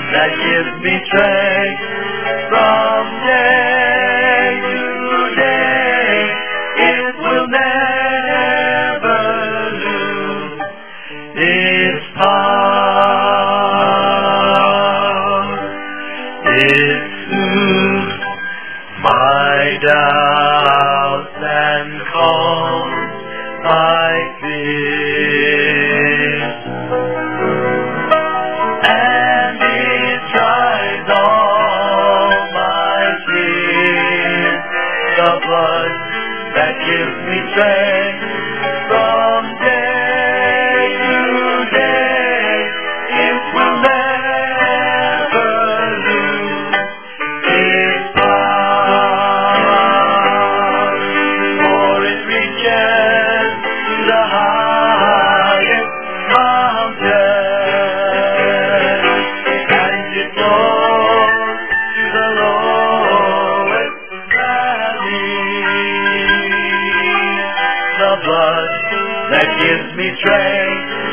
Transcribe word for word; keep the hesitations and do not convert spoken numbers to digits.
that gives me strength from day to day. It will never lose its power. It soothes my doubts and calms my fears, and it dries all my tears. The blood that gives me strength from day to day, it will never lose its power, for it reaches to the highest mountain, and it flows to the lowest valley. The blood that gives me strength